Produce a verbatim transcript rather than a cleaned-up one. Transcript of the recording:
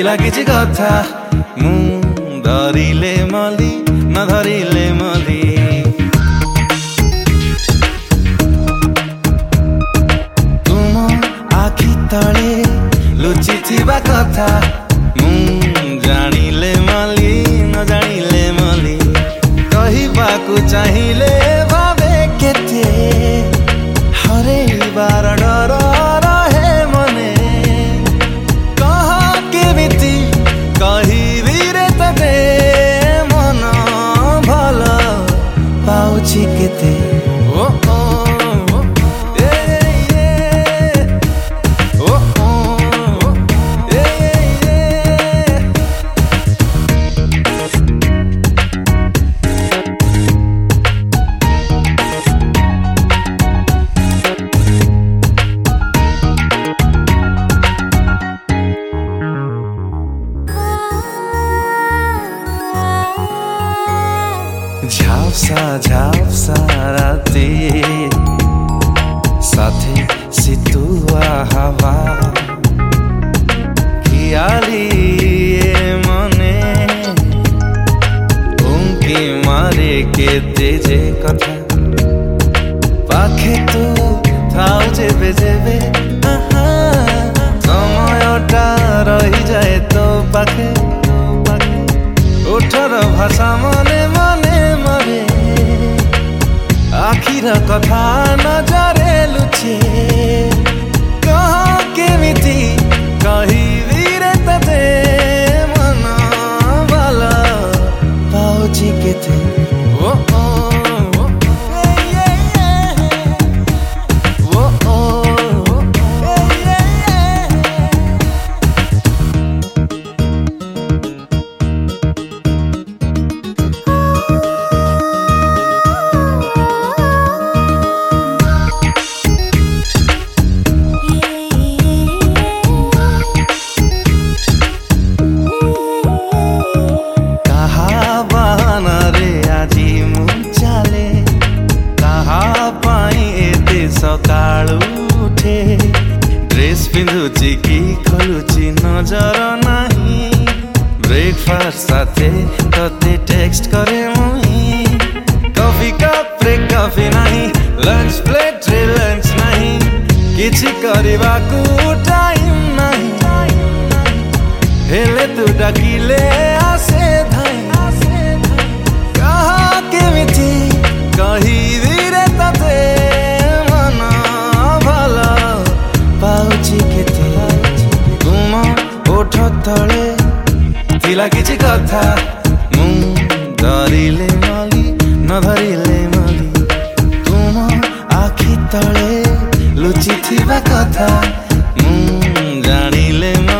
थिला किछि कथा मु धरिले मली न धरिले मली तुम आखि तले लुचि थिबा कथा मु जानिले मली न जानिले मली कहिबाकु चाहिले भावे केते हरे बार डर रहे मने कह केमिति कहिबी रे तते मन भल पाउछि केते ओ ओ झापसा झापसा राते साथे सितुआ हवा खियाली ये मने उनकी मारे के तेजे कथा पाखे तू थाउ जेबे जेबे समयटा रही जाए तो पाखे उठर भाषा मने मने मरे आखिर कथा नजरे लुचे कह केमिति कहिबी रे तते मन भल पाउछि केते ओ ओ सकाळु उठे ड्रेस पिंधुची कि खोलुची नजर नाही ब्रेकफास्ट साथे तते टेक्स्ट करे मुई कॉफी कप रे कॉफी नाही लंच प्लेट रे लंच नाही किछि करिबाकू टाइम नाही हेले तू डाकिले आसे धाई कहा केमिति कहिबी रे तते तुम ओठ तले थिला किछि कथा मु धरिले मली न धरिले मली तुम आखि तले लुचि थिबा कथा मु जानिले